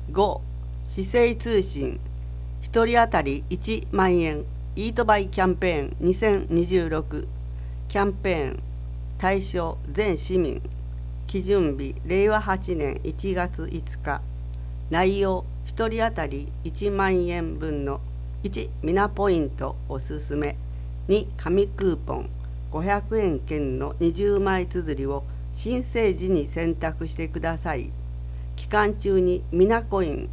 5、市政通信1人当たり1万円イートバイキャンペーン2026。キャンペーン対象全市民。基準日令和8年1月5日。内容1人当たり1万円分の1ミナポイントおすすめ、2紙クーポン、500円券の20枚綴りを申請時に選択してください。期間中にミナコイン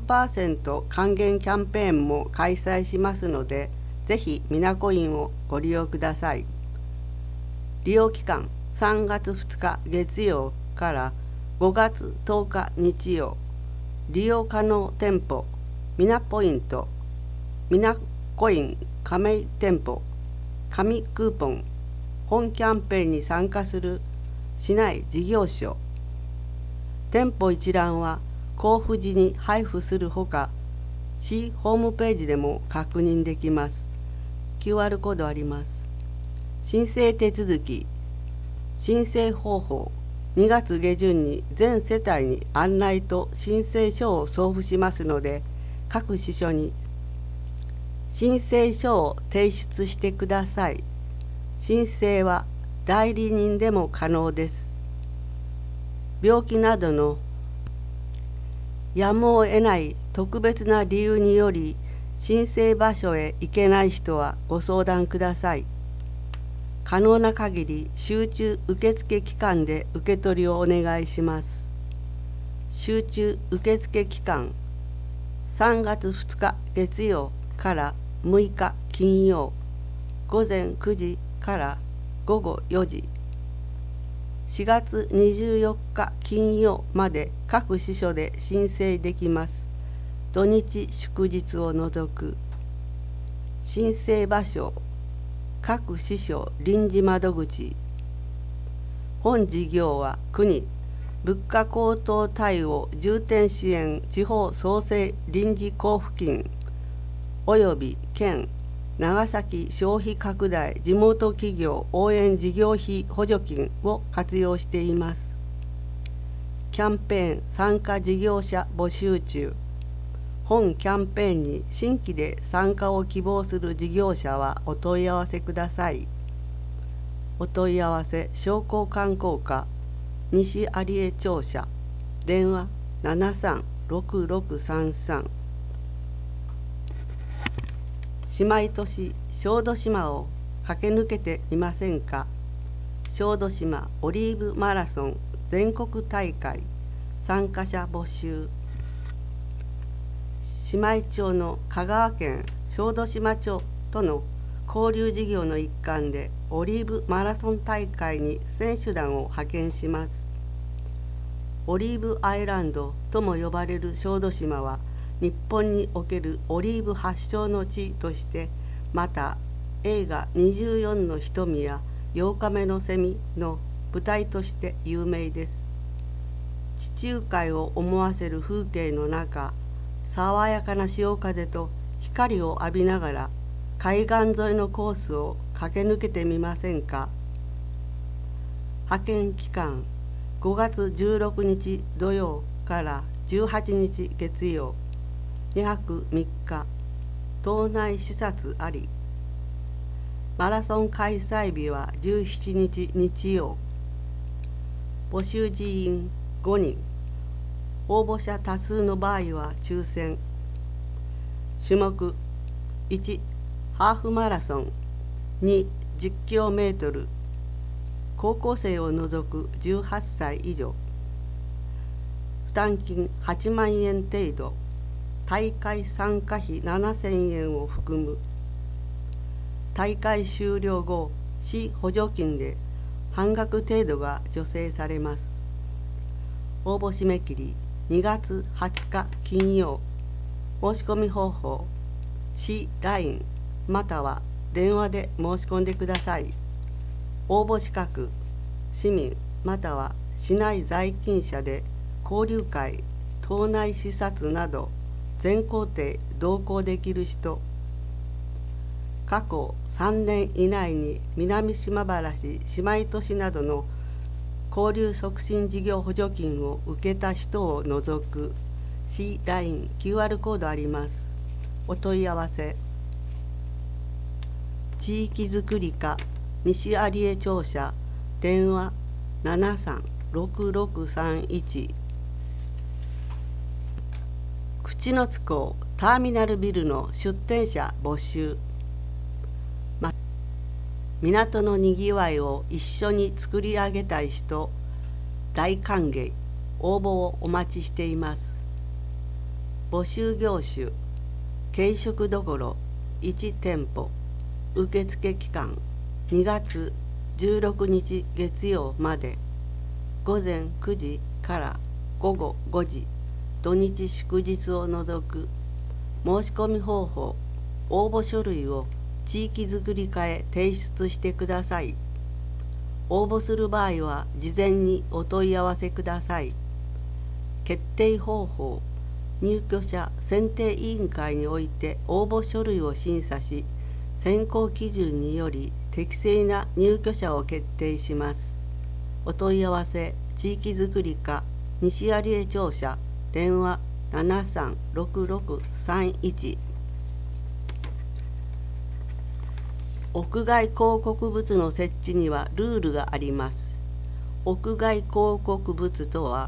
3% 還元キャンペーンも開催しますので、ぜひミナコインをご利用ください。利用期間3月2日月曜から5月10日日曜。利用可能店舗ミナポイント、ミナコイン加盟店舗、紙クーポン。本キャンペーンに参加する市内事業所。店舗一覧は交付時に配布するほか、市ホームページでも確認できます。QR コードあります。申請手続き。申請方法。2月下旬に全世帯に案内と申請書を送付しますので、各支所に申請書を提出してください。申請は代理人でも可能です。病気などのやむを得ない特別な理由により申請場所へ行けない人はご相談ください。可能な限り集中受付期間で受け取りをお願いします。集中受付期間3月2日月曜から6日金曜午前9時から午後4時。4月24日金曜まで各支所で申請できます。土日祝日を除く。申請場所各支所臨時窓口。本事業は国物価高騰対応重点支援地方創生臨時交付金および県長崎消費拡大地元企業応援事業費補助金を活用しています。キャンペーン参加事業者募集中。本キャンペーンに新規で参加を希望する事業者はお問い合わせください。お問い合わせ商工観光課西有江庁舎電話736633。姉妹都市小豆島を駆け抜けてみませんか。小豆島オリーブマラソン全国大会参加者募集。姉妹町の香川県小豆島町との交流事業の一環でオリーブマラソン大会に選手団を派遣します。オリーブアイランドとも呼ばれる小豆島は日本におけるオリーブ発祥の地として、また映画24の瞳や8日目のセミの舞台として有名です。地中海を思わせる風景の中、爽やかな潮風と光を浴びながら海岸沿いのコースを駆け抜けてみませんか。派遣期間5月16日土曜から18日月曜。2泊3日。島内視察あり。マラソン開催日は17日日曜。募集人員5人。応募者多数の場合は抽選。種目1、ハーフマラソン。2、10キロメートル。高校生を除く18歳以上。負担金8万円程度。大会参加費7000円を含む。大会終了後、市補助金で半額程度が助成されます。応募締め切り2月20日金曜。申し込み方法、市 LINE または電話で申し込んでください。応募資格、市民または市内在勤者で交流会、島内視察など全行程同行できる人。過去3年以内に南島原市姉妹都市などの交流促進事業補助金を受けた人を除く C、LINE、QR コードあります。お問い合わせ。地域づくり課西有江庁舎電話736631。口の津港ターミナルビルの出店者募集。港のにぎわいを一緒に作り上げたい人、大歓迎。応募をお待ちしています。募集業種、軽食どころ1店舗。受付期間2月16日月曜まで。午前9時から午後5時。土日祝日を除く。申し込み方法、応募書類を地域づくり課へ提出してください。応募する場合は事前にお問い合わせください。決定方法、入居者選定委員会において応募書類を審査し、選考基準により適正な入居者を決定します。お問い合わせ、地域づくり課西有江庁舎電話736631。屋外広告物の設置にはルールがあります。屋外広告物とは、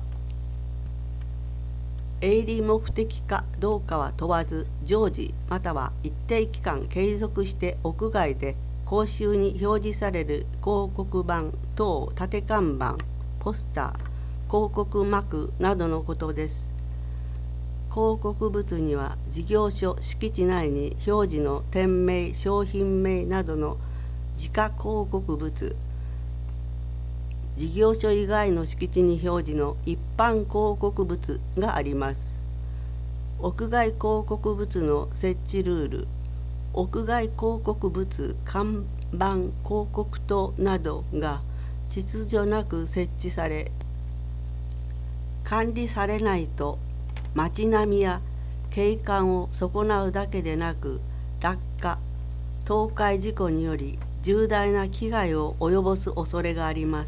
営利目的かどうかは問わず、常時または一定期間継続して屋外で公衆に表示される広告板等立看板、ポスター、広告幕などのことです。広告物には事業所敷地内に表示の店名、商品名などの自家広告物、事業所以外の敷地に表示の一般広告物があります。屋外広告物の設置ルール、屋外広告物、看板、広告塔などが秩序なく設置され、管理されないと街並みや景観を損なうだけでなく、落下、倒壊事故により重大な危害を及ぼす恐れがあります。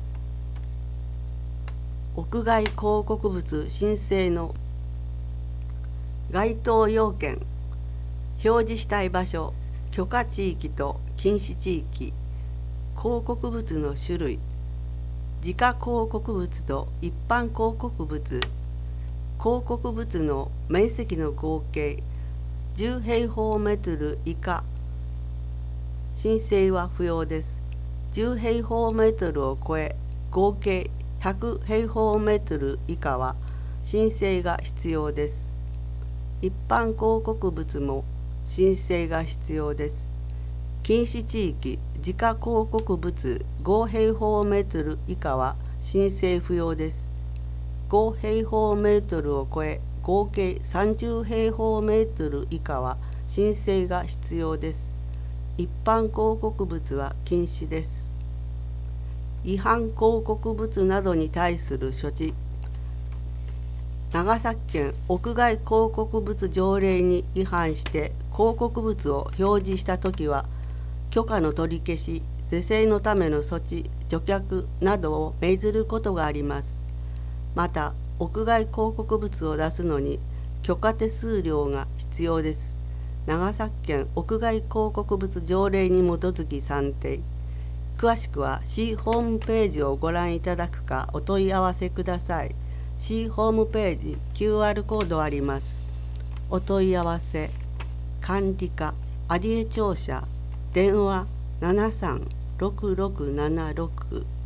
屋外広告物申請の該当要件、表示したい場所、許可地域と禁止地域、広告物の種類、自家広告物と一般広告物、広告物の面積の合計10平方メートル以下、申請は不要です。10平方メートルを超え、合計100平方メートル以下は申請が必要です。一般広告物も申請が必要です。禁止地域、自家広告物5平方メートル以下は申請不要です。5平方メートルを超え、合計30平方メートル以下は申請が必要です。一般広告物は禁止です。違反広告物などに対する処置。長崎県屋外広告物条例に違反して広告物を表示したときは、許可の取り消し、是正のための措置、除却などを命ずることがあります。また、屋外広告物を出すのに許可手数料が必要です。長崎県屋外広告物条例に基づき算定。詳しくは C ホームページをご覧いただくかお問い合わせください。C ホームページ QR コードあります。お問い合わせ、管理課有江庁舎電話736676